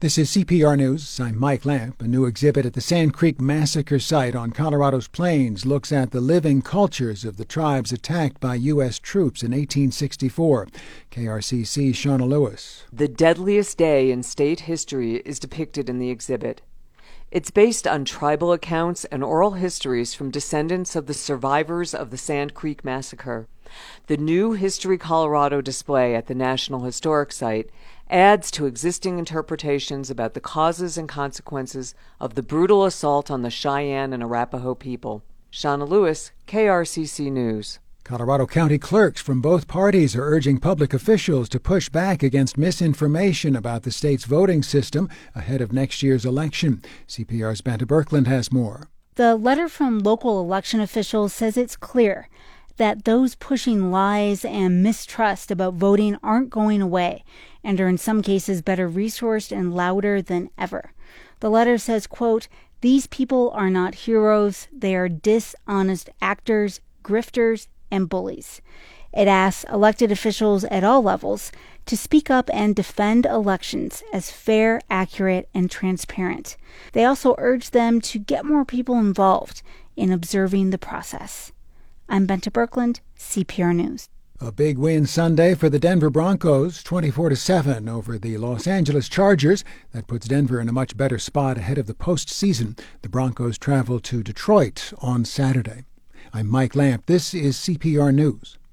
This is CPR News. I'm Mike Lamp. A new exhibit at the Sand Creek Massacre site on Colorado's plains looks at the living cultures of the tribes attacked by U.S. troops in 1864. KRCC's Shauna Lewis. The deadliest day in state history is depicted in the exhibit. It's based on tribal accounts and oral histories from descendants of the survivors of the Sand Creek Massacre. The new History Colorado display at the National Historic Site adds to existing interpretations about the causes and consequences of the brutal assault on the Cheyenne and Arapaho people. Shauna Lewis, KRCC News. Colorado County clerks from both parties are urging public officials to push back against misinformation about the state's voting system ahead of next year's election. CPR's Banta Birkeland has more. The letter from local election officials says it's clear that those pushing lies and mistrust about voting aren't going away and are in some cases better resourced and louder than ever. The letter says, quote, "These people are not heroes. They are dishonest actors, grifters, and bullies." It asks elected officials at all levels to speak up and defend elections as fair, accurate, and transparent. They also urge them to get more people involved in observing the process. I'm Banta Birkeland, CPR News. A big win Sunday for the Denver Broncos, 24-7 over the Los Angeles Chargers. That puts Denver in a much better spot ahead of the postseason. The Broncos travel to Detroit on Saturday. I'm Mike Lamp. This is CPR News.